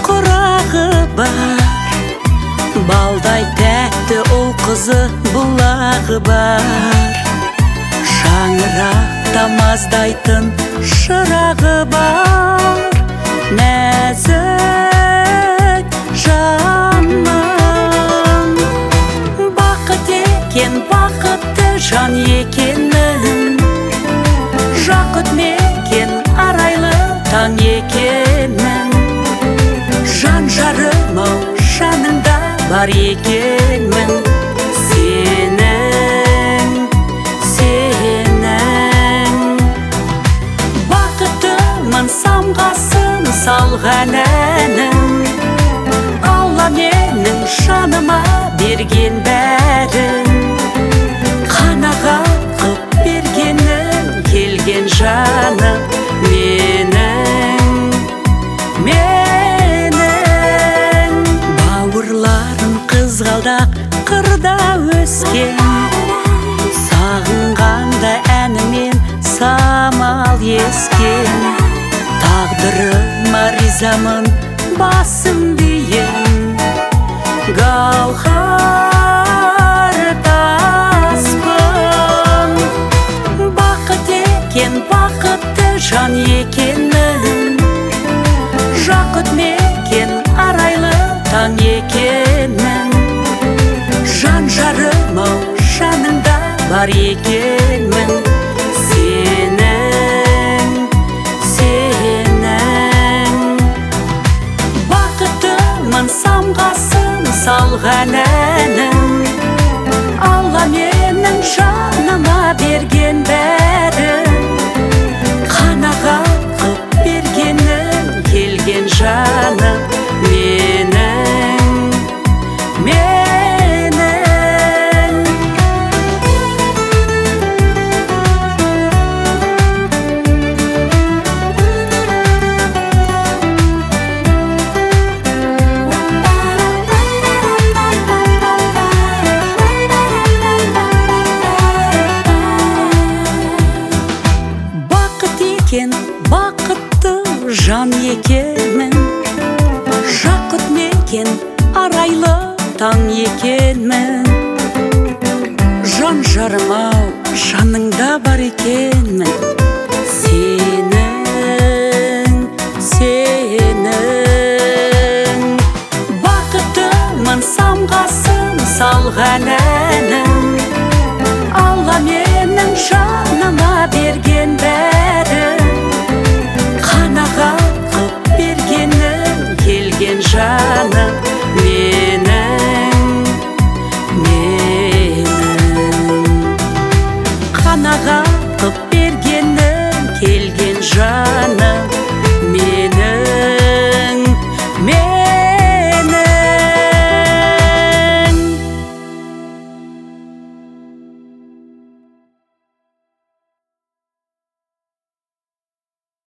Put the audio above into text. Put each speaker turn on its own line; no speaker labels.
құрағы бар, балдай тәтті ұл қызы бұлағы бар. Шаңырақта маздайтын шырағы бар, нәзік жаным. Бақыт екен, бақытты жан екенмін, жақұт мекен арайлы таң екенмін. Жан жарым-ау, жаныңда бар екенмін. Бақыттымын самғасын салған әнім, Алла менің жаныма берген бәрін. Қанағат қып бергенім келген жаным менің. Бауырларым қызғалдақ қырда өскен, сағынғанда әнімен самал ескен. Тағдырыма ризамын, басым дейін, гауһар таспын. Бақыт екен, бақытты жан екенмін, жақұт мекен арайлы таң екенмін. Жан жарым-ау, жаныңда бар екенмін. Бақыттымын самғасын салған әнім, Алла менің жаныма берген бәрін. Қанағат қып бергенім келген жаным менің. Бақытты жан екенмін, жақұт мекен арайлы таң екенмін. Жан жарым-ау, жаныңда бар екенмін. Сенің бақыттымын самғасын салған әнім, Алла менің жаныма берген бәрін. Қанағат қып бергенім келген жаным